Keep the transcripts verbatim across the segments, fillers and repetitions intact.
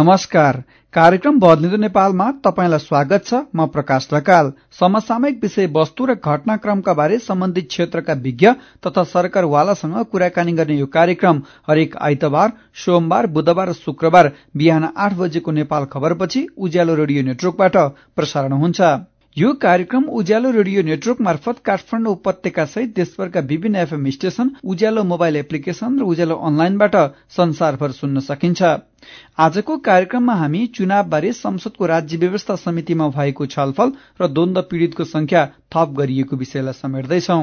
नमस्कार। कार्यक्रम बदलिँदो नेपालमा तपाईंलाई स्वागत छ। म प्रकाश ढकाल। समसामयिक विषय वस्तु र घटनाक्रमका बारे सम्बन्धित क्षेत्रका विज्ञ तथा सरकारवालासँग कुराकानी गर्ने यो कार्यक्रम हरेक आइतबार, सोमबार, बुधबार र शुक्रबार बिहान आठ बजेको नेपाल खबरपछि उज्यालो रेडियो नेटवर्कबाट प्रसारण हुन्छ। यो कार्यक्रम उज्यालो रेडियो नेटवर्क मार्फत काठमाडौँ उपत्यका सहित देशभरका विभिन्न FM station, Ujyaalo mobile application र उज्यालो अनलाइनबाट संसारभर सुन्न सकिन्छ। आजको कार्यक्रममा हामी चुनाव बारे संसदको राज्य व्यवस्था समितिमा भएको छलफल र द्वन्द्व पीड़ितको संख्या थप गरिएको विषयलाई समेट्दैछौं।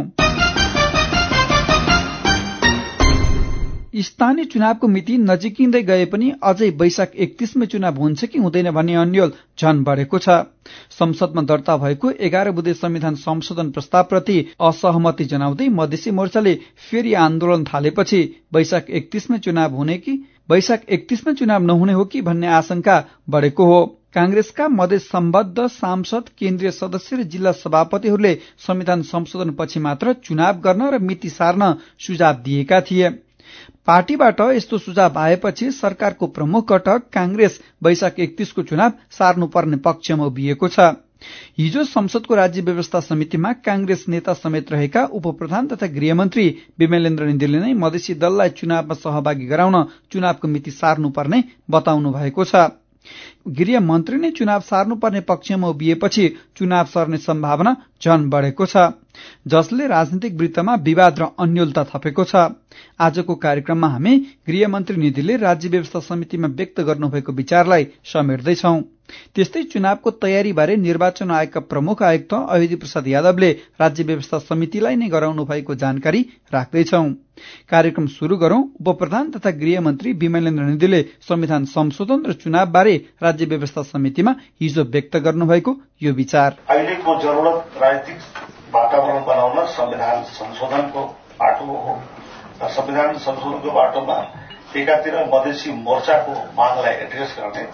स्थानीय चुनावको मिति नजिकिँदै गए पनि अझै वैशाख एकतीसमै चुनाव हुन्छ कि हुँदैन भन्ने अन्यल झन बढेको छ। संसदमा दर्ता भएको एघार बुँदे संविधान संशोधन प्रस्तावप्रति असहमति जनाउँदै मधेसी मोर्चाले फेरि आन्दोलन थालेपछि वैशाख एकतीसमै चुनाव हुने कि वैशाख एकतीसमै चुनाव नहुने हो कि भन्ने आशंका बढेको हो। कांग्रेसका मधेस सम्बद्ध सांसद, केन्द्रीय सदस्य र जिल्ला सभापतिहरूले संविधान संशोधन पछि मात्र चुनाव गर्न र मिति सार्न सुझाव दिएका थिए। पार्टीबाट यस्तो सुझाव आएपछि सरकारको प्रमुख घटक कांग्रेस वैशाख एकतीसको चुनाव सार्नुपर्ने पक्षमा उभिएको छ। हिजो संसदको राज्य व्यवस्था समितिमा कांग्रेस नेता समेत रहेका उपप्रधान तथा गृहमन्त्री विमलेन्द्र निधिले नै मधेसी दललाई चुनावमा सहभागी गराउन चुनावको मिति सार्नुपर्ने बताउनु भएको छ। गृहमन्त्री नै चुनाव सार्नुपर्ने पक्षमा उभिएपछि चुनाव सर्ने सम्भावना झन बढेको छ, जसले राजनीतिक वृत्तमा विवाद र अन्योलता थपेको छ। आजको कार्यक्रममा हामी गृहमन्त्री निधिले राज्य व्यवस्था समितिमा व्यक्त गर्नुभएको विचारलाई समेट्दैछौं। त्यस्तै चुनावको तयारी बारे निर्वाचन आयोगका प्रमुख आयुक्त अयोधी प्रसाद यादवले राज्य व्यवस्था समितिलाई नै गराउनु भएको जानकारी राख्दैछौं। कार्यक्रम शुरू गरौं। उपप्रधान तथा गृहमन्त्री विमलेन्द्र निधिले संविधान संशोधन र चुनाव बारे राज्य व्यवस्था समितिमा हिजो व्यक्त गर्नुभएको यो विचार। अहिलेको जरुरत राजनीतिक वातावरण बनाउन संविधान संशोधनको बाटो हो। संविधान संशोधनको बाटोमा एकातिर मधेसी मोर्चाको मागलाई एड्रेस गर्ने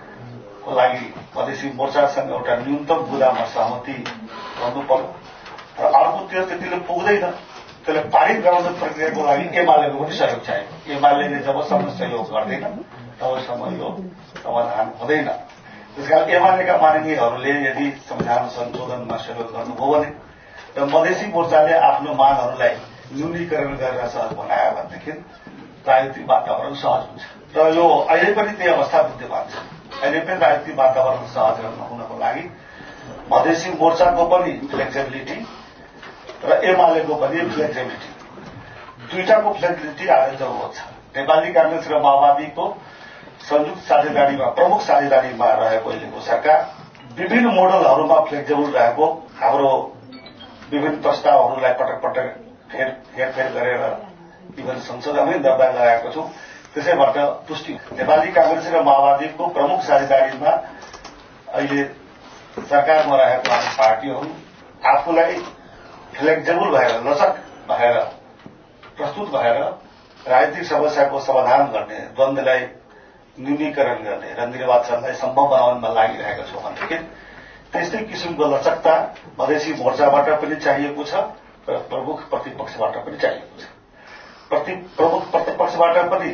को लागि मधेसी मोर्चासँग एउटा न्यूनतम बुदामा सहमति गर्नु पर्यो र अर्कोतिर त्यतिले पुग्दैन, त्यसले पारित गराउने प्रक्रियाको लागि एमालेको पनि सहयोग चाहियो। एमाले जबसम्म सहयोग गर्दैन तबसम्म यो समाधान हुँदैन। त्यसकारण एमालेका माननीयहरूले यदि संविधान संशोधनमा सहयोग गर्नुभयो भने र मधेसी मोर्चाले आफ्नो मागहरूलाई न्यूनीकरण गरेर सहज बनायो भनेदेखि राजनीतिक वातावरण सहज हुन्छ र यो अहिले पनि त्यही अवस्था विद्यमान छ। अहिले पनि राजनीतिक वातावरण सहज हुनको लागि मधेसी मोर्चाको पनि फ्लेक्सिबिलिटी र एमालेको पनि फ्लेक्सिबिलिटी, दुईटाको फ्लेक्सिबिलिटी आज जरुरत छ। नेपाली कांग्रेस र माओवादीको संयुक्त साझेदारीमा प्रमुख साझेदारीमा रहेको अहिलेको सरकार विभिन्न मोडलहरूमा फ्लेक्सिबल रहेको हाम्रो विभिन्न प्रस्तावहरूलाई पटक पटक फेर हेरफेर गरेर विभिन्न संसदमै दर्ता गराएको छौं। त्यसैबाट पुष्टि नेपाली कांग्रेस र माओवादीको प्रमुख साझेदारीमा अहिले सरकारमा रहेको हामी पार्टीहरू आफूलाई फ्लेक्सिबल भएर, लचक भएर, प्रस्तुत भएर राजनीतिक समस्याको समाधान गर्ने, द्वन्द्वलाई न्यूनीकरण गर्ने र निर्वाचनलाई सम्भव बनाउनमा लागिरहेका छौं भनेदेखि त्यस्तै किसिमको लचकता मधेसी मोर्चाबाट पनि चाहिएको छ र प्रमुख प्रतिपक्षबाट पनि चाहिएको छ। प्रति प्रमुख प्रतिपक्षबाट पनि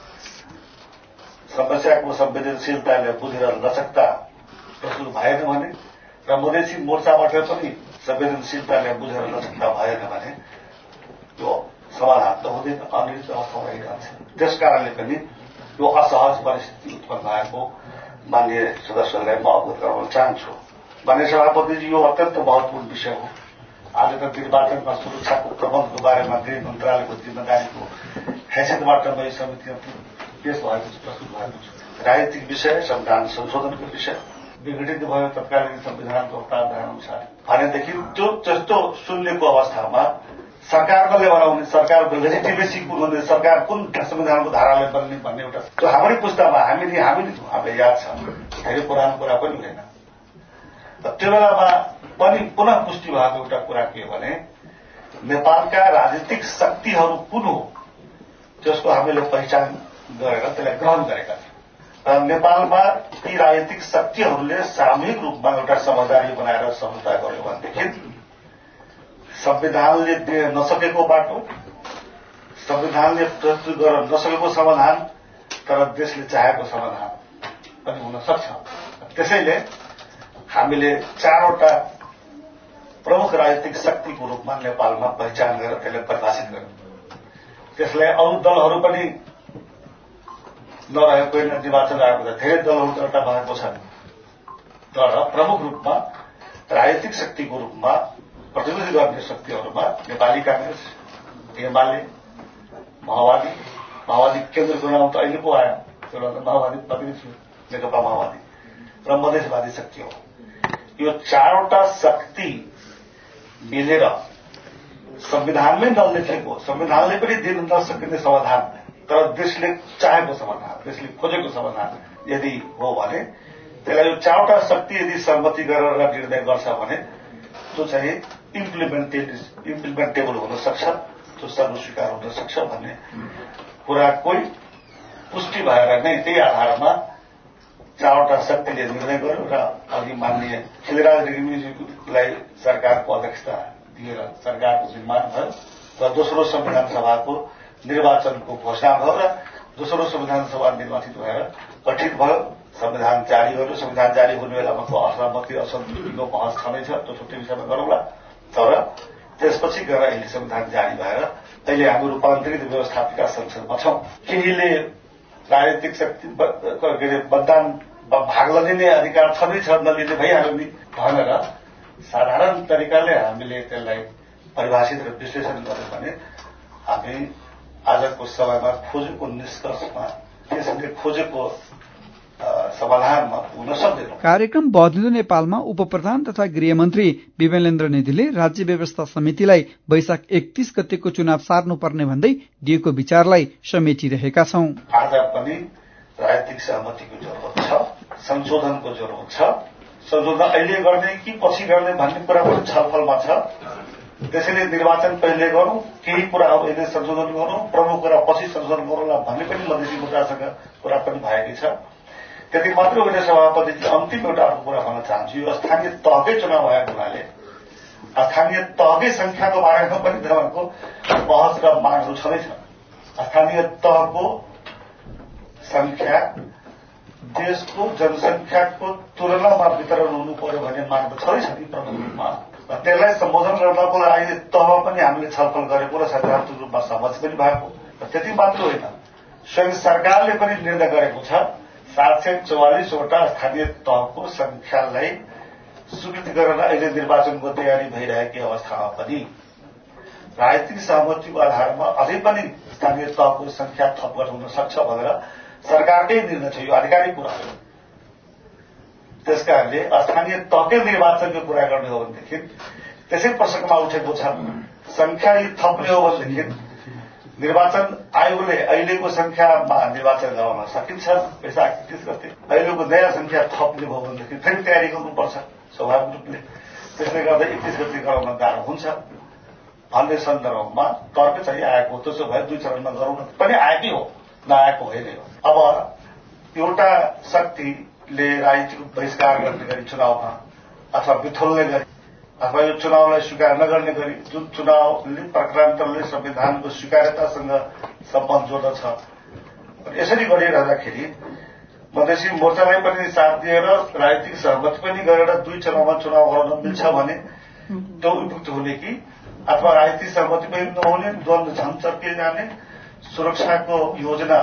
समस्याको संवेदनशीलताले बुझेर लचकता प्रस्तुत भएन भने र मधेसी मोर्चाबाट पनि संवेदनशीलताले बुझेर लचकता भएन भने यो समाधान त हुँदैन, अनिश्चित अवस्था रहिरहन्छ। त्यसकारणले पनि यो असहज परिस्थिति उत्पन्न भएको माननीय सदस्यहरूलाई म अवगत गराउन चाहन्छु। माननीय सभापतिजी, यो अत्यन्त महत्वपूर्ण विषय हो। आज त निर्वाचनमा सुरक्षाको प्रबन्धको बारेमा गृह मन्त्रालयको जिम्मेदारीको हैसियतबाट म यो समितिमा पेश भएको छु, प्रस्तुत भएको छु। राजनीतिक विषय, संविधान संशोधनको विषय विघटित भयो तत्कालीन संविधानको प्रावधान अनुसार भनेदेखि त्यो त्यस्तो सुन्नेको अवस्थामा सरकारले बनाउने, सरकारको लेजिटिमेसी कुन हुने, सरकार कुन संविधानको धाराले बन्ने भन्ने एउटा त्यो हाम्रै पुस्तामा हामीले हामीले हामीलाई याद छ, धेरै पुरानो कुरा पनि होइन। त्यो बेलामा पनि पुनः पुष्टि भएको एउटा कुरा के भने नेपालका राजनीतिक शक्तिहरू कुन हो त्यसको हामीले पहिचान गरेर त्यसलाई ग्रहण गरेका थियौं र नेपालमा ती राजनीतिक शक्तिहरूले सामूहिक रूपमा एउटा समझदारी बनाएर समझौता गर्यो भनेदेखि संविधानले दिन नसकेको बाटो, संविधानले प्रस्तुत गर्न नसकेको समाधान तर देशले चाहेको समाधान सक्छ। त्यसैले हामीले चारवटा प्रमुख राजनीतिक शक्तिको रूपमा नेपालमा पहिचान गरेर त्यसलाई परिभाषित गर्यौं। त्यसलाई अरू दलहरू पनि नरहेको निर्वाचन आयोगमा धेरै दलहरू दर्ता भएको छन्, तर प्रमुख रूपमा राजनीतिक शक्तिको रूपमा प्रतिनिधि गर्ने शक्तिहरूमा नेपाली कांग्रेस, एमाले, माओवादी, माओवादी केन्द्रको नाम त अहिले पो आयो, एउटा त माओवादी प्रतिनिधि थियो, नेकपा माओवादी र मधेसवादी शक्ति हो। यो चारवटा शक्ति मिलेर संविधानमै नलेखेको, संविधानले पनि दिन नसकिने समाधान, तर देशले चाहेको समाधान, देशले खोजेको समाधान यदि हो भने त्यसलाई यो चारवटा शक्ति यदि सहमति गरेर निर्णय गर्छ भने त्यो चाहिँ इम्प्लिमेन्टेड इम्प्लिमेन्टेबल हुन सक्छ, त्यो सर्वस्वीकार हुन सक्छ भन्ने कुराको पुष्टि भएर नै त्यही आधारमा चारवटा शक्तिले निर्णय गर्यो र अघि माननीय खिलराज रेग्मीजीलाई सरकारको अध्यक्षता दिएर सरकारको निर्माण भयो र दोस्रो संविधान सभाको निर्वाचनको घोषणा भयो र दोस्रो संविधान सभा निर्वाचित भएर गठित भयो। संविधान जारी गर्यो। संविधान जारी हुने बेलामा असहमति असन्तुष्टिको बहस छँदैछ, त्यो छुट्टै विषयमा गरौँला। तर त्यसपछि गएर अहिले संविधान जारी भएर अहिले हामी रूपान्तरित व्यवस्थापिका संसदमा छौं। केहीले राजनीतिक शक्ति के अरे मतदान भाग लिने अधिकार छँदैछ, नलिने भइहाल्यो नि भनेर साधारण तरिकाले हामीले त्यसलाई परिभाषित र विश्लेषण गर्यौं भने हामी आजको समयमा खोजेको निष्कर्षमा त्यसले खोजेको समाधानमा पुग्न सक्दैनौं। कार्यक्रम बदलिँदो नेपालमा उपप्रधान तथा गृहमन्त्री विमलेन्द्र निधिले राज्य व्यवस्था समितिलाई वैशाख एकतीस गतेको चुनाव सार्नुपर्ने भन्दै दिएको विचारलाई समेटिरहेका छौं। आज पनि राजनीतिक सहमतिको जरुरत छ, संशोधनको जरुरत छ। संशोधन अहिले गर्ने कि पछि गर्ने भन्ने कुरा पनि छलफलमा छ। त्यसैले निर्वाचन पहिले गरौं, केही कुराहरू अहिले संशोधन गरौं, प्रमुख कुरा पछि संशोधन गरौँला भन्ने पनि मधेसी मोर्चासँग कुरा पनि भएकी छ। त्यति मात्र होइन सभापतिजी, अन्तिम एउटा अर्को कुरा भन्न चाहन्छु। यो स्थानीय तहकै चुनाव भएको हुनाले स्थानीय तहकै संख्याको बारेमा पनि तपाईँको बहस र मागहरू छँदैछ। स्थानीय तहको संख्या देशको जनसंख्याको तुलनामा वितरण हुनु पर्यो भन्ने माग त छँदैछ नि प्रमुख रूपमा। त्यसलाई सम्बोधन गर्नको लागि तहमा पनि हामीले छलफल गरेको र सैद्धान्तिक रूपमा सहमति पनि भएको। त्यति मात्र होइन, स्वयं सरकारले पनि निर्णय गरेको छ सात सय चौवालिसवटा स्थानीय तहको संख्यालाई स्वीकृति गरेर अहिले निर्वाचनको तयारी भइरहेकी अवस्थामा पनि राजनीतिक सहमतिको आधारमा अझै पनि स्थानीय तहको संख्या थप हुन सक्छ भनेर सरकारकै निर्णय छ। यो आधिकारिक कुरा हो। त्यसकारणले स्थानीय तहकै निर्वाचनको कुरा गर्ने हो भनेदेखि त्यसै प्रसंगमा उठेको छ। संख्या थप्ने हो भनेदेखि निर्वाचन आयोगले अहिलेको संख्यामा निर्वाचन गराउन सकिन्छ वैशाख एकतीस गते। अहिलेको नयाँ संख्या थप्ने भयो भनेदेखि फेरि तयारी गर्नुपर्छ स्वाभाविक रूपले। त्यसले गर्दा एकतीस गते गराउन गाह्रो हुन्छ भन्ने सन्दर्भमा तर्क चाहिँ आएको। त्यसो भए दुई चरणमा गराउन पनि आएकै हो, नआएको होइन। अब एउटा शक्तिले राजनीतिक बहिष्कार गर्ने गरी चुनावमा अथवा बिथोल्ने गरी अथवा यो चुनावलाई स्वीकार नगर्ने गरी जुन चुनावले प्रक्रान्तरले संविधानको स्वीकार्यतासँग सम्बन्ध जोड्दछ, यसरी गरिरहँदाखेरि मधेसी मोर्चालाई पनि साथ दिएर राजनीतिक सहमति पनि गरेर दुई चरणमा चुनाव गराउन मिल्छ भने त्यो उपयुक्त हुने कि अथवा राजनीतिक सहमति पनि नहुने, द्वन्द्व झन् चर्किए जाने, सुरक्षाको योजना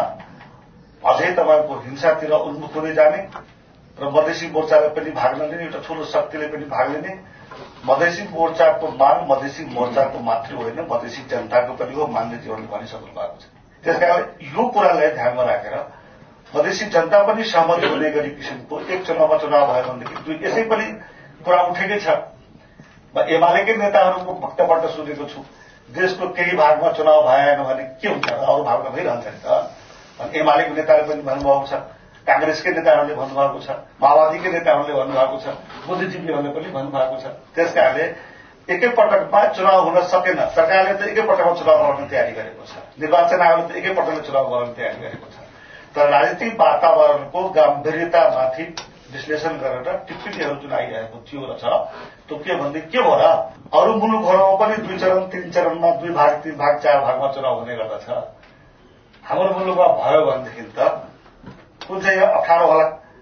अझै तपाईँको हिंसातिर उन्मुख हुँदै जाने र मधेसी मोर्चाले पनि भाग नलिने, एउटा ठूलो शक्तिले पनि भाग लिने। मधेसी मोर्चाको माग मधेसी मोर्चाको मात्रै होइन, मधेसी जनताको पनि हो, मान्यजीहरूले भनिसक्नु भएको छ। त्यसकारण यो कुरालाई ध्यानमा राखेर मधेसी जनता पनि सहमत हुने गरी किसिमको एक चुनावमा चुनाव भयो भनेदेखि दुई यसै पनि कुरा उठेकै छ। म एमालेकै नेताहरूको वक्तव्य सुनेको छु, देशको केही भागमा चुनाव भएन भने के हुन्छ, अरू भागमा भइरहन्छ नि त। एमालेको नेताले पनि भन्नुभएको छ, कांग्रेसकै नेताहरूले भन्नुभएको छ, माओवादीकै नेताहरूले भन्नुभएको छ, बुद्धिजीवीहरूले पनि भन्नुभएको छ। त्यसकारणले एकैपटकमा चुनाव हुन सकेन। सरकारले त एकैपटकमा चुनाव गराउने तयारी गरेको छ, निर्वाचन आयोगले त एकैपटकमा चुनाव गराउने तयारी गरेको छ। तर राजनीतिक वातावरणको गम्भीरतामाथि विश्लेषण गरेर टिप्पणीहरू जुन आइरहेको थियो र छ, त्यो के भन्दै के हो र अरू मुलुकहरूमा पनि दुई चरण तीन चरणमा दुई भाग तीन भाग चार भागमा चुनाव हुने गर्दछ। हाम्रो मुलुकमा भयो भनेदेखि त कुन चाहिँ अप्ठ्यारो होला।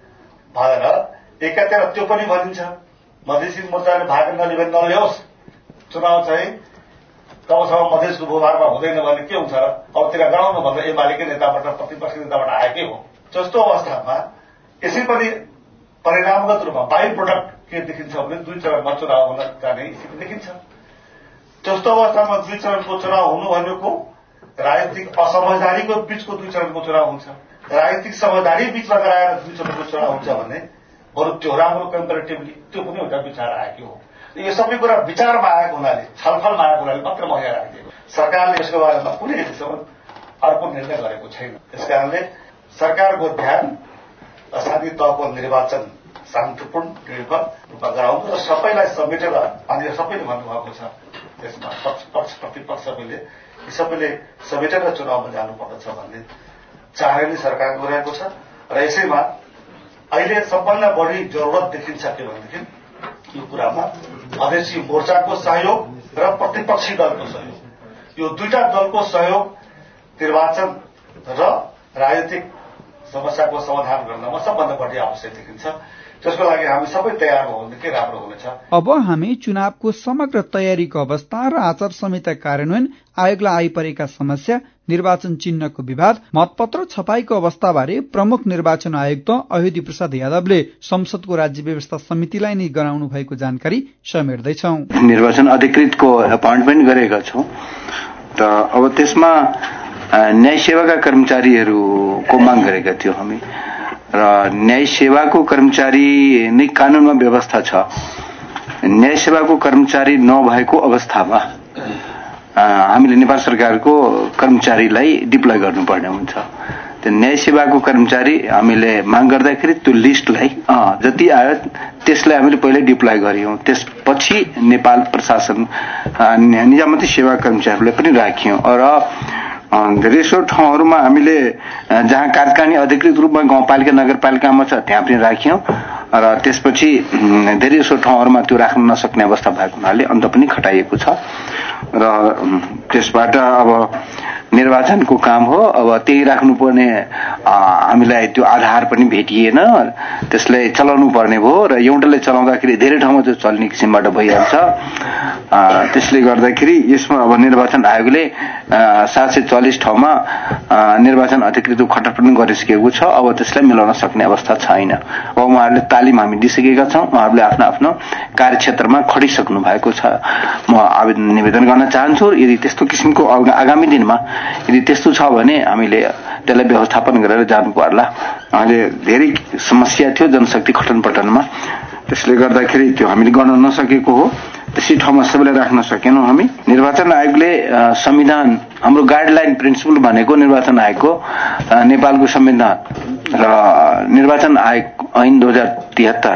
भनेर एकातिर त्यो पनि भनिन्छ मधेसी मोर्चाले भाग नलिए नल्याओस् चुनाव चाहिँ तबसम्म मधेसको भूभागमा हुँदैन भने के हुन्छ र अब त्यसलाई गराउनु भन्दा एमालेकै नेताबाट प्रतिपक्षी नेताबाट आएकै हो। जस्तो अवस्थामा यसै पनि परिणामगत रूपमा बाई प्रोडक्ट के देखिन्छ भने दुई चरणमा चुनाव हुन जाने स्थिति देखिन्छ। जस्तो अवस्थामा दुई चरणको चुनाव हुनु भनेको राजनीतिक असमझदारीको बीचको दुई चरणको चुनाव हुन्छ। राजनीतिक समझदारी बीचमा गराएर दुई चरणको चुनाव हुन्छ भने बरु त्यो राम्रो कम्पेरिटिभली त्यो पनि एउटा विचार आएको हो। यो सबै कुरा विचारमा आएको हुनाले छलफलमा आएको हुनाले मात्र म यहाँ राखिदिएको। सरकारले यसको बारेमा कुनै अहिलेसम्म अर्को निर्णय गरेको छैन। त्यस कारणले सरकारको ध्यान स्थानीय तहको निर्वाचन शान्तिपूर्ण निर्भर रूपमा गराउनु र सबैलाई समेटेर अनि सबैले भन्नुभएको छ त्यसमा पक्ष पक्ष प्रतिपक्ष सबैले यी सबैले समेटेर चुनावमा जानुपर्दछ भन्ने चाहना नै सरकारको रहेको छ। र यसैमा अहिले सबभन्दा बढी जरुरत देखिन्छ के भनेदेखि यो कुरामा मधेसी मोर्चाको सहयोग र प्रतिपक्षी दलको सहयोग, यो दुईटा दलको सहयोग निर्वाचन र राजनीतिक समस्याको समाधान गर्नमा सबभन्दा बढी आवश्यक देखिन्छ। त्यसको लागि हामी सबै तयार हो भने के राम्रो हुनेछ। अब हामी चुनावको समग्र तयारीको अवस्था र आचार संहिता कार्यान्वयन, आयोगलाई आइपरेका समस्या, निर्वाचन चिन्हको विवाद, मतपत्र छपाईको अवस्थाबारे प्रमुख निर्वाचन आयुक्त अयोधी प्रसाद यादवले संसदको राज्य व्यवस्था समितिलाई नै गराउनु भएको जानकारी समेट्दैछौं। निर्वाचन अधिकृतको एपोइन्टमेन्ट गरेका छौं त अब त्यसमा न्याय सेवाका कर्मचारीहरूको माग गरेका थियौं हामी र न्याय सेवाको कर्मचारी नै कानूनमा व्यवस्था छ। न्याय सेवाको कर्मचारी नभएको अवस्थामा हामीले नेपाल सरकारको कर्मचारीलाई डिप्लोय गर्नुपर्ने हुन्छ। त्यो न्याय सेवाको कर्मचारी हामीले माग गर्दाखेरि त्यो लिस्टलाई जति आयो त्यसलाई हामीले पहिले डिप्लोय गर्यौं। त्यसपछि नेपाल प्रशासन निजामती सेवा कर्मचारीलाई पनि राख्यौं र धेरैसो ठाउँहरूमा हामीले जहाँ कार्यकारिणी अधिकृत रूपमा गाउँपालिका नगरपालिकामा छ त्यहाँ पनि राख्यौं र त्यसपछि धेरैसो ठाउँहरूमा त्यो राख्न नसक्ने अवस्था भएको हुनाले अन्त पनि खटाइएको छ र त्यसबाट अब निर्वाचनको काम हो। अब त्यही राख्नुपर्ने हामीलाई त्यो आधार पनि भेटिएन, त्यसलाई चलाउनु पर्ने भयो र एउटाले चलाउँदाखेरि धेरै ठाउँमा त्यो चल्ने किसिमबाट भइहाल्छ। त्यसले गर्दाखेरि यसमा अब निर्वाचन आयोगले सात सय चालिस ठाउँमा निर्वाचन अधिकृतको खटक पनि गरिसकेको छ। अब त्यसलाई मिलाउन सक्ने अवस्था छैन। अब उहाँहरूले तालिम हामी दिइसकेका छौं। उहाँहरूले आफ्नो आफ्नो कार्यक्षेत्रमा खटिसक्नु भएको छ। म आवेदन निवेदन गर्न चाहन्छु यदि त्यस्तो किसिमको आगामी दिनमा यदि त्यस्तो छ भने हामीले त्यसलाई व्यवस्थापन गरेर जानु पर्ला। अहिले धेरै समस्या थियो जनशक्ति खटनपटनमा, त्यसले गर्दाखेरि त्यो हामीले गर्न नसकेको हो। त्यसै ठाउँमा सबैलाई राख्न सकेनौं हामी। निर्वाचन आयोगले संविधान हाम्रो गाइडलाइन प्रिन्सिपल भनेको निर्वाचन आयोगको नेपालको संविधान र निर्वाचन आयोग ऐन दुई हजार तिहत्तर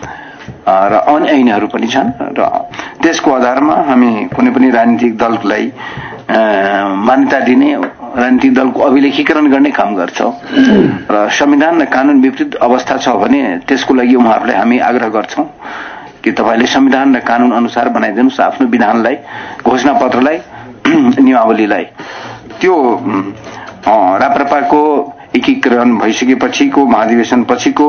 र अन्य ऐनहरू पनि छन् र त्यसको आधारमा हामी कुनै पनि राजनीतिक दललाई मान्यता दिने, राजनीतिक दलको अभिलेखीकरण गर्ने काम गर्छौं र संविधान र कानून विपरीत अवस्था छ भने त्यसको लागि उहाँहरूलाई हामी आग्रह गर्छौं कि तपाईले संविधान र कानून अनुसार बनाइदिनुस् आफ्नो विधानलाई, घोषणा पत्रलाई, नियमावलीलाई। त्यो राप्रपाको एकीकरण भइसकेपछिको महाधिवेशन पछिको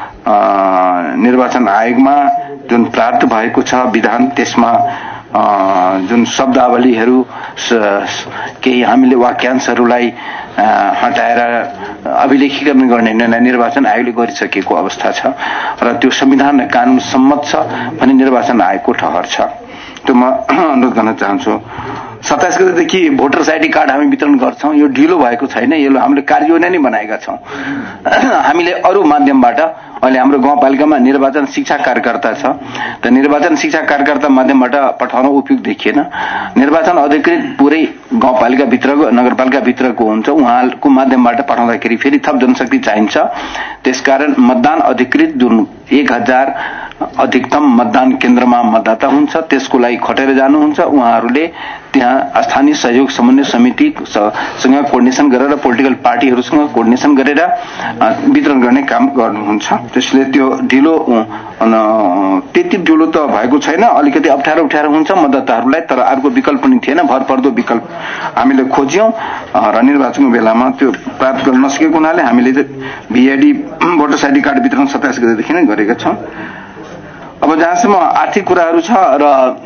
निर्वाचन आयोगमा जुन प्राप्त भएको छ विधान, त्यसमा जुन शब्दावलीहरू केही हामीले वाक्यांशहरूलाई हटाएर अभिलेखीकरण गर्ने निर्णय निर्वाचन आयोगले गरिसकेको अवस्था छ र त्यो संविधान र कानून सम्मत छ भने निर्वाचन आयोगको ठहर छ। त्यो म अनुरोध गर्न चाहन्छु। सत्ताइस गतेदेखि भोटर्स आइडी कार्ड हामी वितरण गर्छौं। यो ढिलो भएको छैन, यो हामीले कार्ययोजना नै बनाएका छौं। हामीले अरू माध्यमबाट अहिले हाम्रो गाउँपालिकामा निर्वाचन शिक्षा कार्यकर्ता छ, त निर्वाचन शिक्षा कार्यकर्ता माध्यमबाट पठाउन उपयुक्त देखिएन। निर्वाचन अधिकृत पुरै गाउँपालिका भित्रको नगरपालिका भित्रको हुन्छ, उहाँको माध्यमबाट पठाउँदाखेरि फेरि थप जनशक्ति चाहिन्छ। त्यसकारण मतदान अधिकृत जुन एक हजार अधिकतम मतदान केन्द्रमा मतदाता हुन्छ त्यसको लागि खटेर जानुहुन्छ। उहाँहरूले त्यहाँ स्थानीय सहयोग समन्वय समितिसँग कोर्डिनेसन गरेर पोलिटिकल पार्टीहरूसँग कोर्डिनेसन गरेर वितरण गर्ने काम गर्नुहुन्छ। त्यसले त्यो ढिलो त्यति ढिलो त भएको छैन, अलिकति अप्ठ्यारो अप्ठ्यारो हुन्छ मतदाताहरूलाई, तर अर्को विकल्प पनि थिएन, भरपर्दो विकल्प हामीले खोज्यौं र निर्वाचनको बेलामा त्यो प्राप्त गर्न नसकेको हुनाले हामीले भीआईडी भोटर्स आइडी कार्ड वितरण सत्ताइस गतेदेखि नै गरेका छौं। अब जहाँसम्म आर्थिक कुराहरू छ र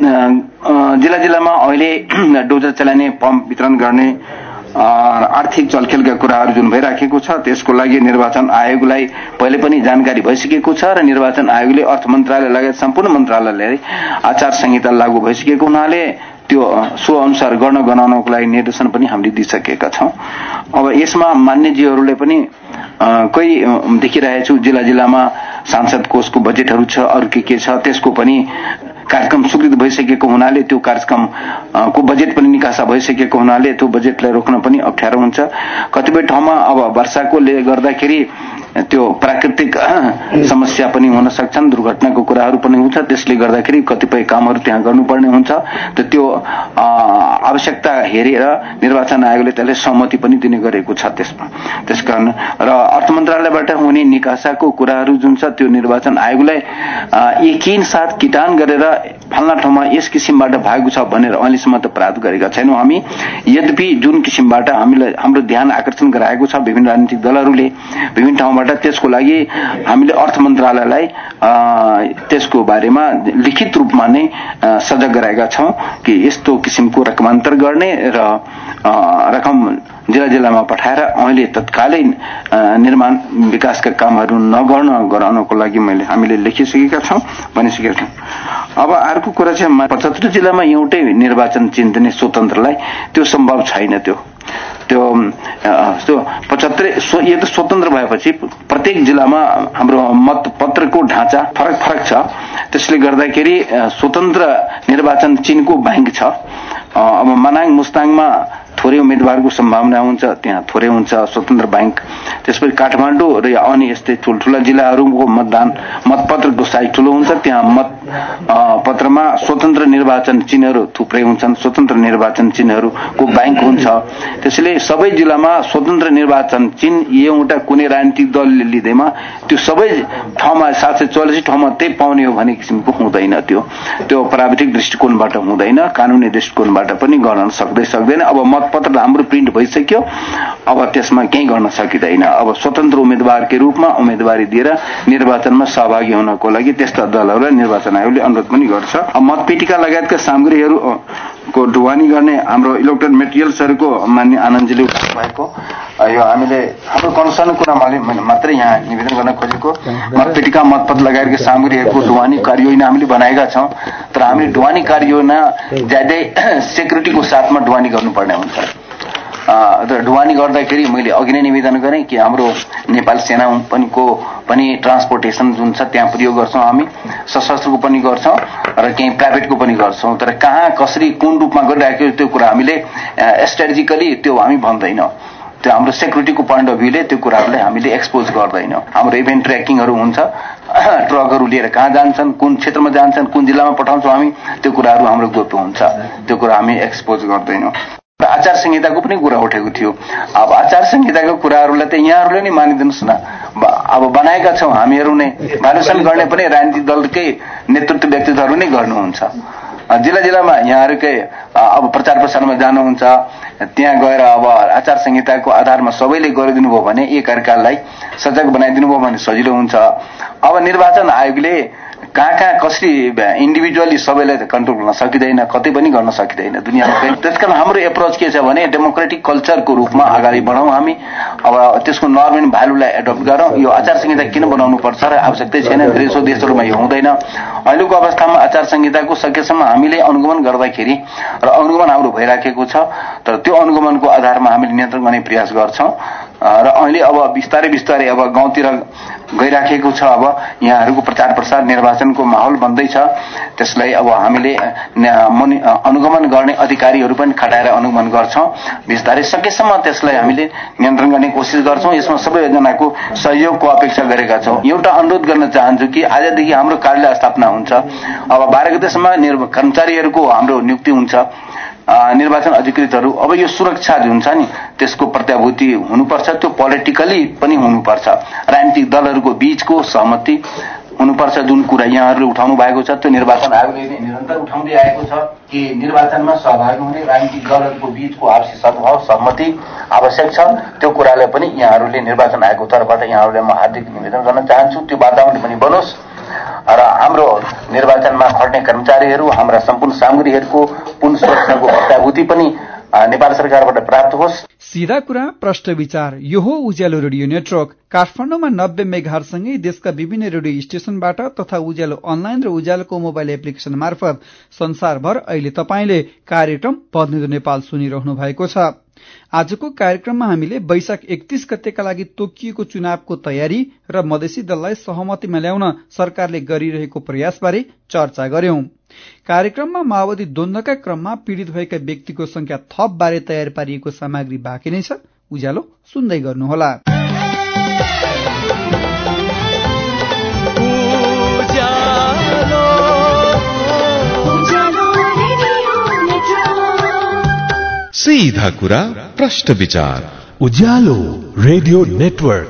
जिल्ला जिल्लामा अहिले डोजर चलाउने पम्प वितरण गर्ने आर्थिक चलखेलका कुराहरू जुन भइराखेको छ त्यसको लागि निर्वाचन आयोगलाई पहिले पनि जानकारी भइसकेको छ र निर्वाचन आयोगले अर्थ मन्त्रालय लगायत सम्पूर्ण मन्त्रालयले आचार संहिता लागू भइसकेको हुनाले त्यो सो अनुसार गर्न गनाउनको लागि निर्देशन पनि हामीले दिइसकेका छौं। अब यसमा मान्यजीहरूले पनि कोही देखिरहेछु जिल्ला जिल्लामा सांसद कोषको बजेटहरू छ, अरू के के छ, त्यसको पनि कार्यक्रम स्वीकृत भइसकेको हुनाले त्यो कार्यक्रमको बजेट पनि निकासा भइसकेको हुनाले त्यो बजेटलाई रोक्न पनि अप्ठ्यारो हुन्छ। कतिपय ठाउँमा अब वर्षाकोले गर्दाखेरि त्यो प्राकृतिक समस्या पनि हुन सक्छन्, दुर्घटनाको कुराहरू पनि हुन्छ, त्यसले गर्दाखेरि कतिपय कामहरू त्यहाँ गर्नुपर्ने हुन्छ। त त्यो आवश्यकता हेरेर निर्वाचन आयोगले त्यसले सहमति पनि दिने गरेको छ त्यसमा। त्यसकारण र अर्थ मन्त्रालयबाट हुने निकासाको कुराहरू जुन छ त्यो निर्वाचन आयोगलाई यकिन साथ किटान गरेर फल्ना ठाउँमा यस किसिमबाट भएको छ भनेर अहिलेसम्म त प्राप्त गरेका छैनौं हामी। यद्यपि जुन किसिमबाट हामीलाई हाम्रो ध्यान आकर्षण गराएको छ विभिन्न राजनीतिक दलहरूले विभिन्न ठाउँबाट, त्यसको लागि हामीले अर्थ मन्त्रालयलाई त्यसको बारेमा लिखित रूपमा नै सजग गराएका छौं कि यस्तो किसिमको रकमान्तर गर्ने र रकम जिल्ला जिल्लामा पठाएर अहिले तत्कालीन निर्माण विकासका कामहरू नगर्न गराउनको लागि मैले हामीले लेखिसकेका छौं, भनिसकेका छौं। अब अर्को कुरा चाहिँ पचहत्तर जिल्लामा एउटै निर्वाचन चिन्ह दिने स्वतन्त्रलाई त्यो सम्भव छैन। त्यो त्यो त्यो पचहत्तर यो त स्वतन्त्र भएपछि प्रत्येक जिल्लामा हाम्रो मतपत्रको ढाँचा फरक फरक छ, त्यसले गर्दाखेरि स्वतन्त्र निर्वाचन चिन्हको बैंक छ। अब मनाङ मुस्ताङमा थोरै उम्मेदवारको सम्भावना हुन्छ, त्यहाँ थोरै हुन्छ स्वतन्त्र बैंक। त्यसपछि काठमाडौँ र अन्य यस्तै ठुल्ठुला जिल्लाहरूको मतदान मतपत्रको साइज ठुलो हुन्छ, त्यहाँ मत पत्रमा स्वतन्त्र निर्वाचन चिन्हहरू थुप्रै हुन्छन्, स्वतन्त्र निर्वाचन चिन्हहरूको बैंक हुन्छ। त्यसैले सबै जिल्लामा स्वतन्त्र निर्वाचन चिन्ह एउटा कुनै राजनीतिक दलले लिँदैमा त्यो सबै ठाउँमा सात सय चौरासी ठाउँमा त्यही पाउने हो भन्ने किसिमको हुँदैन। त्यो त्यो प्राविधिक दृष्टिकोणबाट हुँदैन, कानूनी दृष्टिकोणबाट पनि गर्न सक्दै सक्दैन। अब मतपत्र हाम्रो प्रिन्ट भइसक्यो, अब त्यसमा केही गर्न सकिँदैन। अब स्वतन्त्र उम्मेदवारकै रूपमा उम्मेदवारी दिएर निर्वाचनमा सहभागी हुनको लागि त्यस्ता दलहरूलाई निर्वाचन आयोगले अनुरोध पनि गर्छ। अब मतपेटिका लगायतका सामग्रीहरूको ढुवानी गर्ने हाम्रो इलेक्ट्रोनिक मेटेरियल्सहरूको मान्य आनन्दजीले उठाउनु भएको यो हामीले हाम्रो कन्सर्नको कुरा मात्रै यहाँ निवेदन गर्न खोजेको। मतपेटिका मतपत्र लगायतका सामग्रीहरूको ढुवानी कार्ययोजना हामीले बनाएका छौं, तर हामीले ढुवानी कार्ययोजना ज्यादै सेक्युरिटीको साथमा ढुवानी गर्नुपर्ने हुन्छ। ढुवानी गर्दाखेरि मैले अघि नै निवेदन गरेँ कि हाम्रो नेपाल सेना पनि को पनि ट्रान्सपोर्टेसन जुन छ त्यहाँ प्रयोग गर्छौं, हामी सशस्त्रको पनि गर्छौं र केही प्राइभेटको पनि गर्छौं। तर कहाँ कसरी कुन रूपमा गरिरहेको त्यो कुरा हामीले स्ट्राटेजिकली त्यो हामी भन्दैनौं। त्यो हाम्रो सेक्युरिटीको पोइन्ट अफ भ्यूले त्यो कुराहरूलाई हामीले एक्सपोज गर्दैनौं। हाम्रो इभेन्ट ट्र्याकिङहरू हुन्छ, ट्रकहरू लिएर कहाँ जान्छन्, कुन क्षेत्रमा जान्छन्, कुन जिल्लामा पठाउँछौं हामी, त्यो कुराहरू हाम्रो गोप्य हुन्छ, त्यो कुरा हामी एक्सपोज गर्दैनौं। आचार संहिताको पनि कुरा उठेको थियो। अब आचार संहिताको कुराहरूलाई त यहाँहरूले नै मानिदिनुस् न। अब बनाएका छौं हामीहरू नै, भाइलेसन गर्ने पनि राजनीतिक दलकै नेतृत्व व्यक्तित्वहरू नै गर्नुहुन्छ। जिल्ला जिल्लामा यहाँहरूकै अब प्रचार प्रसारमा जानुहुन्छ, त्यहाँ गएर अब आचार संहिताको आधारमा सबैले गरिदिनु भयो भने एक अर्कालाई सजग बनाइदिनु भयो भने सजिलो हुन्छ। अब निर्वाचन आयोगले कहाँ कहाँ कसरी इन्डिभिजुअली सबैलाई कन्ट्रोल गर्न सकिँदैन, कतै पनि गर्न सकिँदैन दुनियाँमा। त्यसकारण हाम्रो एप्रोच के छ भने डेमोक्रेटिक कल्चरको रूपमा अगाडि बढौँ हामी। अब त्यसको नर्म एन्ड भ्यालुलाई एडप्ट गरौँ। यो आचार संहिता किन बनाउनु पर्छ र आवश्यकतै छैन, देशो देशहरूमा यो हुँदैन। अहिलेको अवस्थामा आचार संहिताको सकेसम्म हामीले अनुगमन गर्दाखेरि र अनुगमन हाम्रो भइराखेको छ, तर त्यो अनुगमनको आधारमा हामीले नियन्त्रण गर्ने प्रयास गर्छौं र अहिले अब बिस्तारै बिस्तारै अब गाउँतिर गइराखेको छ। अब यहाँहरूको प्रचार प्रसार निर्वाचनको माहौल बन्दैछ, त्यसलाई अब हामीले अनुगमन गर्ने अधिकारीहरू पनि खटाएर अनुगमन गर्छौं। बिस्तारै सकेसम्म त्यसलाई हामीले नियन्त्रण गर्ने कोसिस गर्छौं। यसमा सबैजनाको सहयोगको अपेक्षा गरेका छौं। एउटा अनुरोध गर्न चाहन्छु कि आजदेखि हाम्रो कार्यालय स्थापना हुन्छ। अब बाह्र गतेसम्म कर्मचारीहरूको हाम्रो नियुक्ति हुन्छ। निर्वाचन अधिकृतहरू अब यो सुरक्षा जुन छ नि त्यसको प्रत्याभूति हुनुपर्छ, त्यो पोलिटिकली पनि हुनुपर्छ, राजनीतिक दलहरूको बीचको सहमति हुनुपर्छ। जुन कुरा यहाँहरूले उठाउनु भएको छ त्यो निर्वाचन आयोगले नै निरन्तर उठाउँदै आएको छ कि निर्वाचनमा सहभागी हुने राजनीतिक दलहरूको बीचको आपसी सद्भाव सहमति आवश्यक छ। त्यो कुरालाई पनि यहाँहरूले निर्वाचन आयोगको तर्फबाट यहाँहरूलाई म हार्दिक निवेदन गर्न चाहन्छु, त्यो वातावरण पनि बनोस् र हाम्रो निर्वाचनमा खट्ने कर्मचारीहरू, हाम्रा सम्पूर्ण सामग्रीहरूको पुनः सुरक्षाको प्रत्याभूति पनि नेपाल सरकारबाट प्राप्त होस्। सीधा कुरा प्रश्न विचार। यो हो उज्यालो रेडियो नेटवर्क। काठमाडौँमा नब्बे मेगाहरुसँगै देशका विभिन्न रेडियो स्टेशनबाट तथा उज्यालो अनलाइन र उज्यालोको मोबाइल एप्लिकेशन मार्फत संसारभर अहिले तपाईले कार्यक्रम बदलिँदो नेपाल सुनिरहनु भएको छ। आजको कार्यक्रममा हामीले वैशाख एकतीस गतेका लागि तोकिएको चुनावको तयारी र मधेसी दललाई सहमतिमा ल्याउन सरकारले गरिरहेको प्रयासबारे चर्चा गर्यौं। कार्यक्रममा माओवादी द्वन्द्वका क्रममा पीड़ित भएका व्यक्तिको संख्या थप बारे तयार पारिएको सामग्री बाँकी नै छ। उज्यालो सुन्दै गर्नुहोला। सीधा कुरा प्रश्न विचार। Ujyaalo radio network.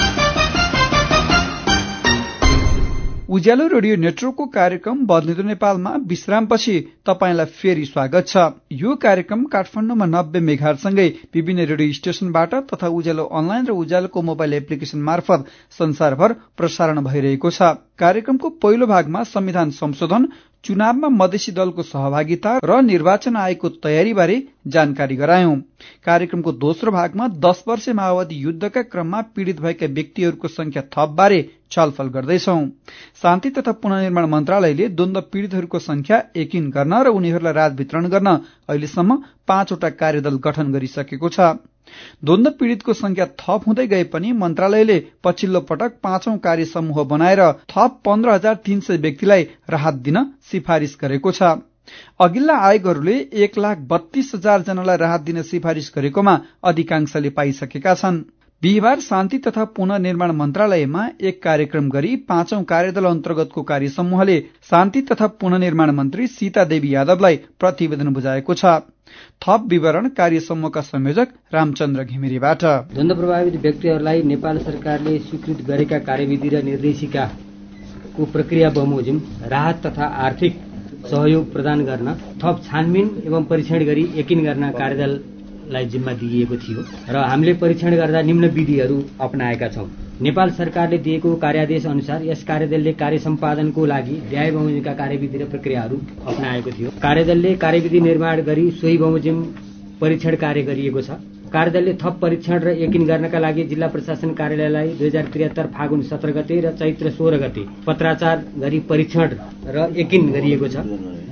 Ujyaalo radio नेटवर्कको कार्यक्रम बदलिँदो नेपालमा विश्रामपछि तपाईंलाई फेरि स्वागत छ। यो कार्यक्रम काठमाडौँमा नब्बे मेगाहरुसँगै विभिन्न रेडियो स्टेशनबाट तथा उज्यालो अनलाइन र उज्यालोको मोबाइल एप्लिकेशन मार्फत संसारभर प्रसारण भइरहेको छ। कार्यक्रमको पहिलो भागमा संविधान संशोधन, चुनावमा मधेसी दलको सहभागिता र निर्वाचन आयोगको तयारीबारे जानकारी गरायौं। कार्यक्रमको दोस्रो भागमा दश वर्ष माओवादी युद्धका क्रममा पीड़ित भएका व्यक्तिहरूको संख्या थप बारे छलफल गर्दैछौं। शान्ति तथा पुनर्निर्माण मन्त्रालयले द्वन्द्व पीड़ितहरूको संख्या यकिन गर्न र उनीहरूलाई राहत वितरण गर्न अहिलेसम्म पाँचवटा कार्यदल गठन गरिसकेको छ। द्वन्द्व पीड़ितको संख्या थप हुँदै गए पनि मन्त्रालयले पछिल्लो पटक पाँचौं कार्य समूह बनाएर थप पन्ध्र हजार तीन सय व्यक्तिलाई राहत दिन सिफारिश गरेको छ। अघिल्ला आयोगहरूले एक लाख बत्तीस हजार जनालाई राहत दिन सिफारिश गरेकोमा अधिकांशले पाइसकेका छन्। बिहिबार शान्ति तथा पुनर्निर्माण मन्त्रालयमा एक कार्यक्रम गरी पाँचौं कार्यदल अन्तर्गतको कार्य समूहले शान्ति तथा पुनर्निर्माण मन्त्री सीता देवी यादवलाई प्रतिवेदन बुझाएको छ। थप विवरण कार्य समूहका संयोजक रामचन्द्र घिमिरेबाट। द्वन्द्व प्रभावित व्यक्तिहरूलाई नेपाल सरकारले स्वीकृत गरेका कार्यविधि र निर्देशिकाको प्रक्रिया बमोजिम राहत तथा आर्थिक सहयोग प्रदान गर्न थप छानबिन एवं परीक्षण गरी यकिन गर्न कार्यदललाई जिम्मा दिइएको थियो र हामीले परीक्षण गर्दा निम्न विधिहरू अपनाएका छौं। नेपाल सरकारले दिएको कार्यादेश अनुसार यस कार्यदलले कार्य सम्पादनको लागि न्याय बमोजिमका कार्यविधि र प्रक्रियाहरू अपनाएको थियो। कार्यदलले कार्यविधि निर्माण गरी सोही बमोजिम परीक्षण कार्य गरिएको छ। कार्यदलले थप परीक्षण र यकिन गर्नका लागि जिल्ला प्रशासन कार्यालयलाई दुई हजार त्रिहत्तर फागुन सत्र गते र चैत्र सोह्र गते पत्राचार गरी परीक्षण र यकिन गरिएको छ।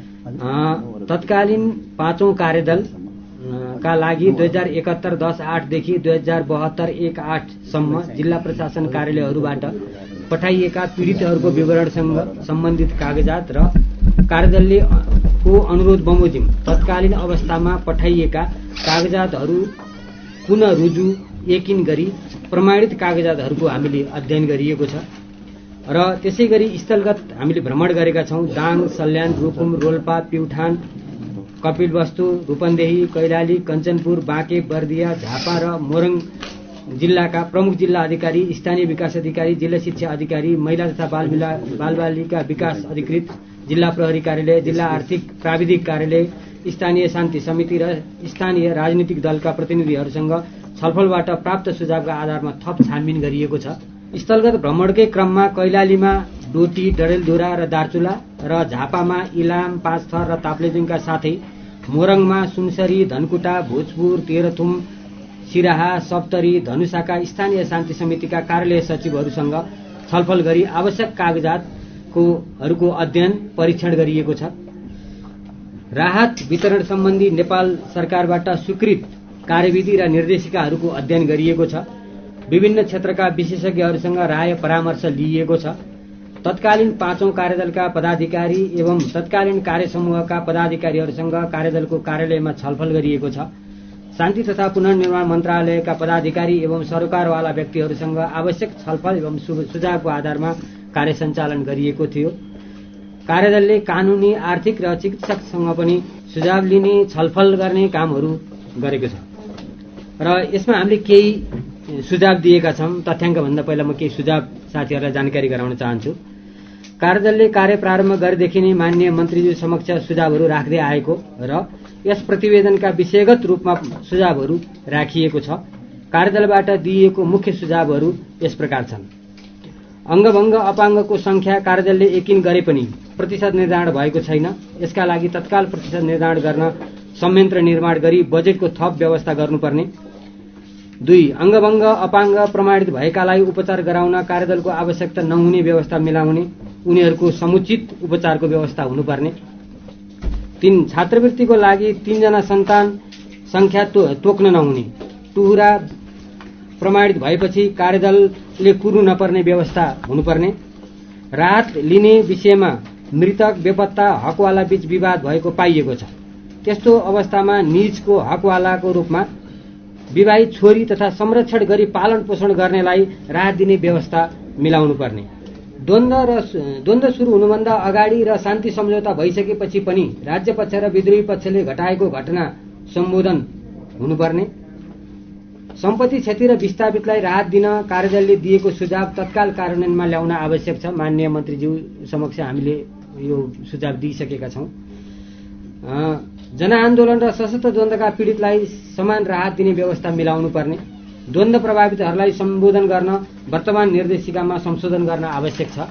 तत्कालीन पाँचौं कार्यदल का लागि दुई हजार एकहत्तर दस आठदेखि दुई हजार बहत्तर एक आठसम्म जिल्ला प्रशासन कार्यालयहरूबाट पठाइएका पीड़ितहरूको विवरणसँग सम्बन्धित कागजात र कार्यदलले को अनुरोध बमोजिम तत्कालीन अवस्थामा पठाइएका कागजातहरू पुनः रुजु यकिन गरी प्रमाणित कागजातहरूको हामीले अध्ययन गरिएको छ र त्यसै गरी स्थलगत हामीले भ्रमण गरेका छौं। दाङ, सल्यान, रुकुम, रोल्पा, प्युठान, कपिलवस्तु, रूपन्देही, कैलाली, कञ्चनपुर, बाँके, बर्दिया, झापा र मोरङ जिल्लाका प्रमुख जिल्ला अधिकारी, स्थानीय विकास अधिकारी, जिल्ला शिक्षा अधिकारी, महिला तथा बाल बालिका विकास अधिकृत, जिल्ला प्रहरी कार्यालय, जिल्ला आर्थिक प्राविधिक कार्यालय, स्थानीय शान्ति समिति र स्थानीय राजनीतिक दलका प्रतिनिधिहरूसँग छलफलबाट प्राप्त सुझावका आधारमा थप छानबिन गरिएको छ। स्थलगत भ्रमणकै क्रममा कैलालीमा डोटी, डडेलधुरा र दार्चुला र झापामा इलाम, पाँचथर र ताप्लेजुङका साथै मोरङमा सुनसरी, धनकुटा, भोजपुर, तेह्रथुम, सिराहा, सप्तरी, धनुषाका स्थानीय शान्ति समितिका कार्यालय सचिवहरूसँग छलफल गरी आवश्यक कागजातहरूको अध्ययन परीक्षण गरिएको छ। राहत वितरण सम्बन्धी नेपाल सरकारबाट स्वीकृत कार्यविधि र निर्देशिकाहरूको अध्ययन गरिएको छ। विभिन्न क्षेत्रका विशेषज्ञहरूसँग राय परामर्श लिइएको छ। तत्कालीन पाँचौं कार्यदलका पदाधिकारी एवं तत्कालीन कार्य समूहका पदाधिकारीहरूसँग कार्यदलको कार्यालयमा छलफल गरिएको छ। शान्ति तथा पुनर्निर्माण मन्त्रालयका पदाधिकारी एवं सरोकारवाला व्यक्तिहरूसँग आवश्यक छलफल एवं सुझावको आधारमा कार्य सञ्चालन गरिएको थियो। कार्यदलले कानुनी, आर्थिक र चिकित्सकसँग पनि सुझाव लिने, छलफल गर्ने कामहरू गरेको छ र यसमा हामीले केही सुझाव दिएका छौँ। तथ्याङ्कभन्दा पहिला म केही सुझाव साथीहरूलाई जानकारी गराउन चाहन्छु। कार्यदलले कार्य प्रारम्भ गरेदेखि नै माननीय मन्त्रीज्यू समक्ष सुझावहरू राख्दै आएको र यस प्रतिवेदनका विषयगत रूपमा सुझावहरू राखिएको छ। कार्यदलबाट दिइएको मुख्य सुझावहरू यस प्रकार छन्। अङ्गभङ्ग अपाङ्गको संख्या कार्यदलले यकिन गरे पनि प्रतिशत निर्धारण भएको छैन। यसका लागि तत्काल प्रतिशत निर्धारण गर्न संयन्त्र निर्माण गरी बजेटको थप व्यवस्था गर्नुपर्ने। दुई, अङ्गभङ्ग अपाङ्ग प्रमाणित भएकालाई उपचार गराउन कार्यदलको आवश्यकता नहुने व्यवस्था मिलाउने, उनीहरूको समुचित उपचारको व्यवस्था हुनुपर्ने। तीन, छात्रवृत्तिको लागि तीनजना सन्तान संख्या तो, तोक्न नहुने, टुहुरा प्रमाणित भएपछि कार्यदलले कुर्नु नपर्ने व्यवस्था हुनुपर्ने। राहत लिने विषयमा मृतक बेपत्ता हकवाला बीच विवाद भएको पाइएको छ। त्यस्तो अवस्थामा निजको हकवालाको रूपमा विवाहित छोरी तथा संरक्षण गरी पालन पोषण गर्नेलाई राहत दिने व्यवस्था मिलाउनु पर्ने। द्वन्द्व र द्वन्द्व सुरु हुनुभन्दा अगाडि र शान्ति सम्झौता भइसकेपछि पनि राज्य पक्ष र विद्रोही पक्षले घटाएको घटना सम्बोधन हुनुपर्ने। सम्पत्ति क्षति र विस्थापितलाई राहत दिन कार्यदलले दिएको सुझाव तत्काल कार्यान्वयनमा ल्याउन आवश्यक छ। माननीय मन्त्रीज्यू समक्ष हामीले यो सुझाव दिइसकेका छौँ। जनआन्दोलन र सशस्त्र द्वन्द्वका पीडितलाई समान राहत दिने व्यवस्था मिलाउनु पर्ने। द्वन्द्व प्रभावितहरूलाई सम्बोधन गर्न वर्तमान निर्देशिकामा संशोधन गर्न आवश्यक छ।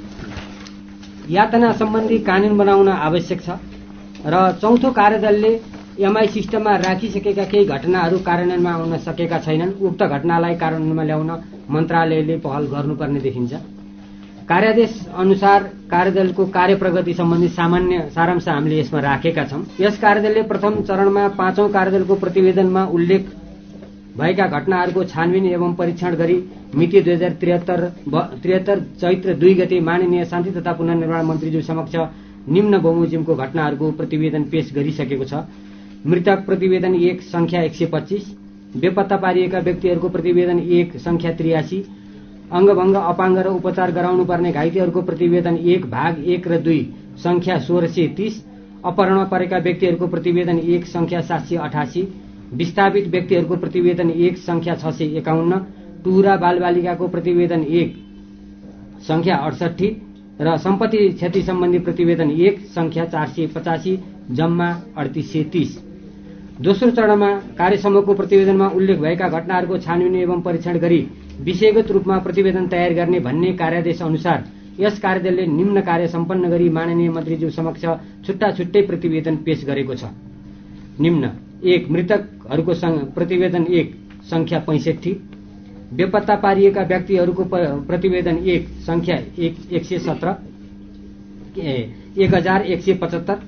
यातना सम्बन्धी कानून बनाउन आवश्यक छ। र चौथो, कार्यदलले एमआई सिस्टममा राखिसकेका केही घटनाहरू कार्यान्वयनमा आउन सकेका छैनन्। उक्त घटनालाई कार्यान्वयनमा ल्याउन मन्त्रालयले पहल गर्नुपर्ने देखिन्छ। कार्यादेश अनुसार कार्यदलको कार्य प्रगति सम्बन्धी सामान्य सारांश हामीले यसमा राखेका छौँ। यस कार्यदलले प्रथम चरणमा पाँचौं कार्यदलको प्रतिवेदनमा उल्लेख भएका घटनाहरूको छानबिन एवं परीक्षण गरी मिति दुई हजार त्रिहत्तर त्रिहत्तर चैत्र दुई गते माननीय शान्ति तथा पुनर्निर्माण मन्त्रीज्यू समक्ष निम्न बमोजिमको घटनाहरूको प्रतिवेदन पेश गरिसकेको छ। मृतक प्रतिवेदन एक संख्या एक सय पच्चीस, बेपत्ता पारिएका व्यक्तिहरूको प्रतिवेदन एक संख्या त्रियासी, अङ्गभङ्ग अपाङ्ग र उपचार गराउनु पर्ने घाइतेहरूको प्रतिवेदन एक भाग एक र दुई संख्या सोह्र सय तीस, अपहरणमा परेका व्यक्तिहरूको प्रतिवेदन एक संख्या सात सय अठासी, विस्थापित व्यक्तिहरूको प्रतिवेदन एक संख्या छ सय एकाउन्न, टुहुरा बालबालिकाको प्रतिवेदन एक संख्या अडसठी र सम्पत्ति क्षति सम्बन्धी प्रतिवेदन एक संख्या चार सय पचासी, जम्मा अडतिस सय तीस। दोस्रो चरणमा कार्यसमूहको प्रतिवेदनमा उल्लेख भएका घटनाहरूको छानबिन एवं परीक्षण गरी विषयगत रूपमा प्रतिवेदन तयार गर्ने भन्ने कार्यादेश अनुसार यस कार्यदलले निम्न कार्य सम्पन्न गरी माननीय मन्त्रीज्यू समक्ष छुट्टा छुट्टै प्रतिवेदन पेश गरेको छ। निम्न: एक, मृतकहरूको प्रतिवेदन एक संख्या पैंसठी, बेपत्ता पारिएका व्यक्तिहरूको प्रतिवेदन एक संख्या एक सय सत्र, एक हजार एक सय पचहत्तर,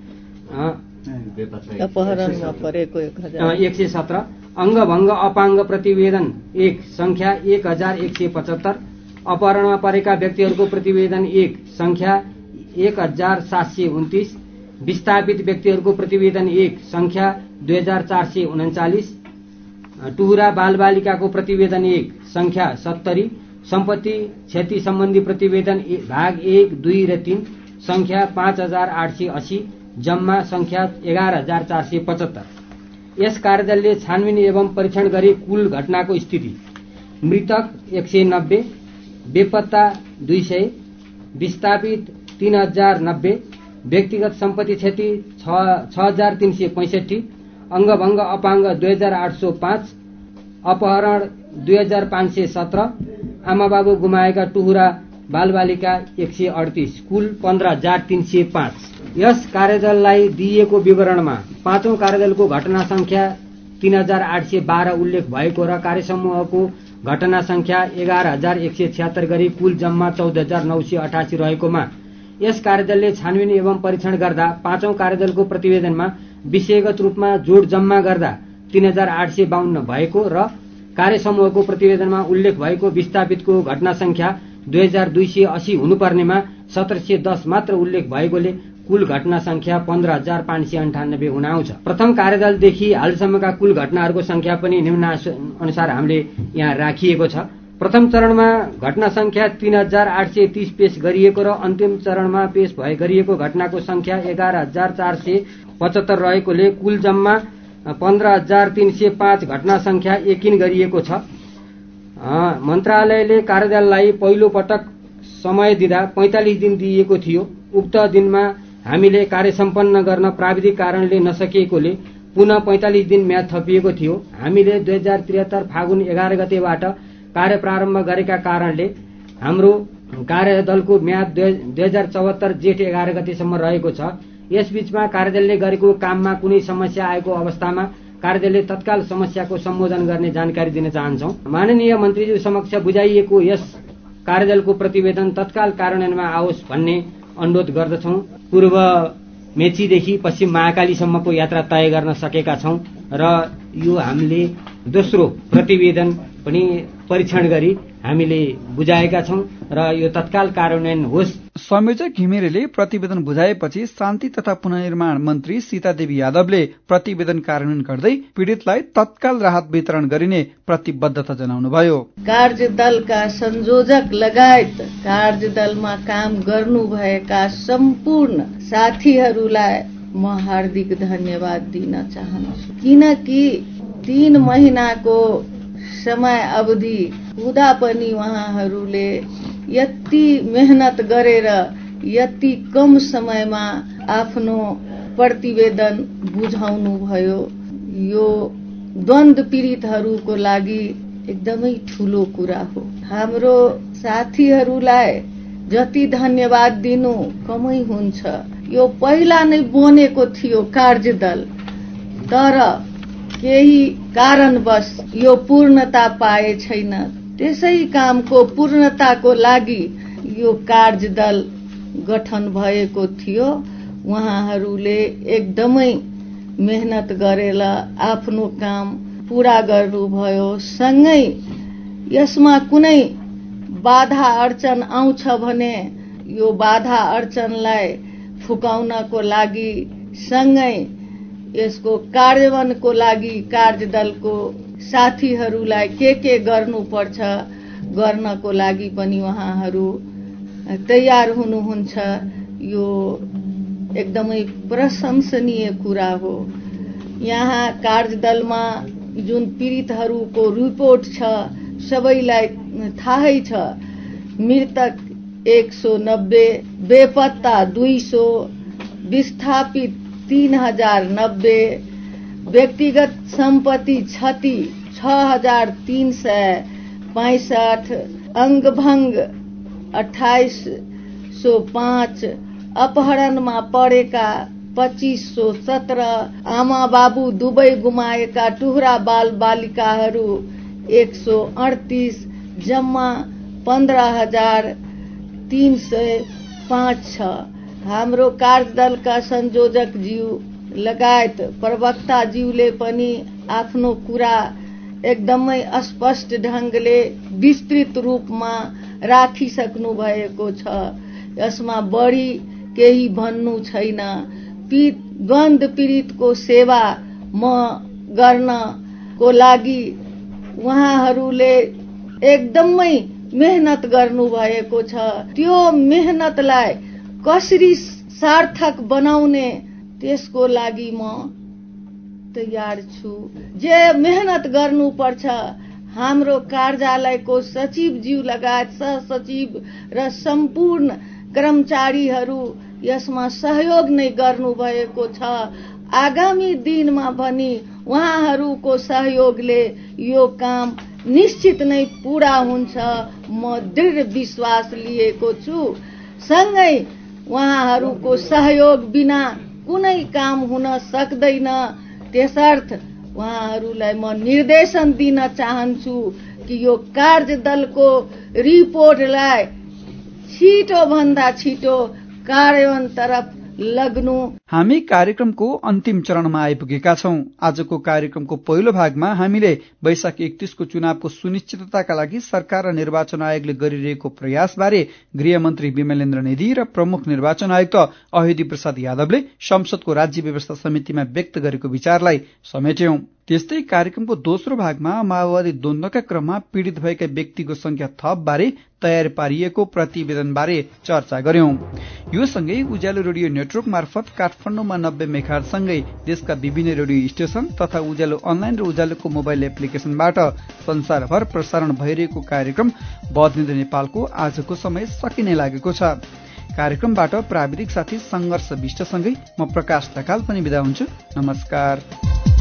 अपहरणमा परेको एक सय सत्र, अङ्गभङ्ग अपाङ्ग प्रतिवेदन एक संख्या एक हजार एक सय पचहत्तर, अपहरणमा परेका व्यक्तिहरूको प्रतिवेदन एक संख्या एक हजार सात सय उन्तिस, विस्थापित व्यक्तिहरूको प्रतिवेदन एक संख्या दुई हजार चार सय उन्चालिस, टुहुरा बालबालिकाको प्रतिवेदन एक संख्या सत्तरी, सम्पत्ति क्षति सम्बन्धी प्रतिवेदन भाग एक दुई र तीन संख्या पाँच हजार आठ सय अस्सी, जम्मा संख्या एघार हजार चार सय पचहत्तर। यस कार्यदलले छानबिन एवं परीक्षण गरी कुल घटनाको स्थिति: मृतक एक सय नब्बे, बेपत्ता दुई सय, विस्थापित तीन हजार नब्बे, व्यक्तिगत सम्पत्ति क्षति छ हजार तीन सय पैंसठी, अङ्गभङ्ग अपाङ्ग दुई हजार आठ सौ पाँच, अपहरण दुई हजार पाँच सय सत्र, आमाबाबु गुमाएका टुहुरा बालबालिका एक सय अडतिस, कुल पन्ध्र हजार तीन सय पाँच। यस कार्यदललाई दिइएको विवरणमा पाँचौं कार्यदलको घटना संख्या तीन हजार आठ सय बाह्र उल्लेख भएको र कार्यसमूहको घटना संख्या एघार हजार एक सय छिहत्तर गरी कुल जम्मा चौध हजार नौ सय अठासी रहेकोमा यस कार्यदलले छानबिन एवं परीक्षण गर्दा पाँचौं कार्यदलको प्रतिवेदनमा विषयगत रूपमा जोड जम्मा गर्दा तीन हजार आठ सय बाहन्न भएको र कार्यसमूहको प्रतिवेदनमा उल्लेख भएको विस्थापितको घटना संख्या दुई हजार दुई सय अस्सी हुनुपर्नेमा सत्र सय दस मात्र उल्लेख भएकोले कुल घटना संख्या पन्ध्र हजार पाँच सय अन्ठानब्बे हुन आउँछ। प्रथम कार्यदलदेखि हालसम्मका कुल घटनाहरूको संख्या पनि निम्न अनुसार हामीले यहाँ राखिएको छ। प्रथम चरणमा घटना संख्या तीन हजार आठ सय तीस पेश गरिएको र अन्तिम चरणमा पेश भए गरिएको घटनाको संख्या एघार हजार चार सय पचहत्तर रहेकोले कुल जम्मा पन्ध्र हजार तीन सय पाँच घटना संख्या यकिन गरिएको छ। मन्त्रालयले कार्यदललाई पहिलो पटक समय दिँदा पैंतालिस दिन दिइएको थियो। उक्त दिनमा हामीले कार्य सम्पन्न गर्न प्राविधिक कारणले नसकिएकोले पुनः पैंतालिस दिन म्याद थपिएको थियो। हामीले दुई हजार त्रिहत्तर फागुन एघार गतेबाट कार्य प्रारम्भ गरेका कारणले हाम्रो कार्यदलको म्याद दुई हजार चौहत्तर जेठ एघार गतेसम्म रहेको छ। यसबीचमा कार्यदलले गरेको काममा कुनै समस्या आएको अवस्थामा कार्यदलले तत्काल समस्याको सम्बोधन गर्ने जानकारी दिन चाहन्छौं। माननीय मन्त्रीज्यू समक्ष बुझाइएको यस कार्यदलको प्रतिवेदन तत्काल कार्यान्वयनमा आओस् भन्ने अनुरोध गर्दछौं। पूर्व मेचीदेखि पश्चिम महाकालीसम्मको यात्रा तय गर्न सकेका छौं र यो हामीले दोस्रो प्रतिवेदन पनि परीक्षण गरी हामीले बुझाएका छौं र यो तत्काल कार्यान्वयन होस्। संयोजक घिमिरेले प्रतिवेदन बुझाएपछि शान्ति तथा पुनर्निर्माण मन्त्री सीतादेवी यादवले प्रतिवेदन कार्यान्वयन गर्दै पीड़ितलाई तत्काल राहत वितरण गरिने प्रतिबद्धता जनाउनुभयो। कार्यदलका संयोजक लगायत कार्यदलमा काम गर्नुभएका सम्पूर्ण साथीहरूलाई म हार्दिक धन्यवाद दिन चाहन्छु, किनकि तीन महिनाको समय अवधि हुँदा पनि उहाँहरूले यति मेहनत गरेर यति कम समयमा आफ्नो प्रतिवेदन बुझाउनु भयो। यो द्वन्द्व पीडितहरूको लागि एकदमै ठूलो कुरा हो। हाम्रो साथीहरूलाई जति धन्यवाद दिनु कमै हुन्छ। यो पहिला नै बनेको थियो कार्यदल, तर केही कारणवश यो पूर्णता पाए छैन। त्यसै कामको पूर्णताको लागि यो कार्यदल गठन भएको थियो। उहाँहरूले एकदमै मेहनत गरेर आफ्नो काम पूरा गर्नुभयो। सँगै यसमा कुनै बाधा अडचन आउँछ भने यो बाधा अडचनलाई फुकाउनको लागि सँगै यसको कार्यान्वयनको लागि कार्यदलको साथीहरूलाई के के गर्नुपर्छ गर्नको लागि पनि उहाँहरू तयार हुनुहुन्छ। यो एकदमै प्रशंसनीय कुरा हो। यहाँ कार्यदलमा जुन पीडितहरूको रिपोर्ट छ सबैलाई थाहै छ। मृतक एक सौ नब्बे, बेपत्ता दुई सौ, विस्थापित तीन हजार नब्बे, व्यक्तिगत संपत्ति क्षति छ हजार तीन सय पैंसठ, अंगभंग अठाइस सौ पाँच, अपहरणमा परेका पच्चीस सौ सत्रह, आमा बाबु दुवै गुमाएका टुहुरा बाल बालिकाहरू एक सौ अड़तीस, जम्मा पंद्रह हजार तीन सय पाँच छ। हाम्रो कार्यदलका संयोजक ज्यू लगायत प्रवक्ता ज्यूले पनि आफ्नो कुरा एकदमै स्पष्ट ढंगले विस्तृत रूपमा राखिसक्नु भएको छ। यसमा बढी केही भन्नु छैन। द्वन्द्व पीडितको सेवा म गर्नको लागि उहाँहरूले एकदमै मेहनत गर्नु भएको छ। त्यो मेहनतलाई कसरी सार्थक बनाउने त्यसको लागि म तयार छु। जे मेहनत गर्नुपर्छ हाम्रो कार्यालयको सचिवज्यू लगायत सहसचिव र सम्पूर्ण कर्मचारीहरू यसमा सहयोग नै गर्नु भएको छ। आगामी दिनमा पनि उहाँहरूको सहयोगले यो काम निश्चित नै पूरा हुन्छ म दृढ विश्वास लिएको छु। सँगै उहाँहरूको सहयोग बिना कुनै काम हुन सक्दैन। त्यसर्थ उहाँहरूलाई म निर्देशन दिन चाहन्छु कि यो कार्यदलको रिपोर्टलाई छिटो भन्दा छिटो कार्यान्वयन तरफ लग्नु। हामी कार्यक्रमको अन्तिम चरणमा आइपुगेका छौं। आजको कार्यक्रमको पहिलो भागमा हामीले वैशाख एकतीसको चुनावको सुनिश्चितताका लागि सरकार र निर्वाचन आयोगले गरिरहेको प्रयासबारे गृहमन्त्री विमलेन्द्र निधि र प्रमुख निर्वाचन आयुक्त अयोधी प्रसाद यादवले संसदको राज्य व्यवस्था समितिमा व्यक्त गरेको विचारलाई समेट्यौं। त्यस्तै कार्यक्रमको दोस्रो भागमा माओवादी द्वन्द्वका क्रममा पीड़ित भएका व्यक्तिको संख्या थप बारे तयार पारिएको प्रतिवेदनबारे चर्चा गर्यौं। यो सँगै उज्यालो रेडियो नेटवर्क मार्फत काठमाडौँमा नब्बे मेगाहर्जसँगै देशका विभिन्न रेडियो स्टेशन तथा उज्यालो अनलाइन र उज्यालोको मोबाइल एप्लिकेशनबाट संसारभर प्रसारण भइरहेको कार्यक्रम बदलिँदै नेपालको आजको समय सकिने लागेको छ। कार्यक्रमबाट प्राविधिक साथी संघर्ष विष्टसँगै म प्रकाश ढकाल पनि बिदा हुन्छु। नमस्कार।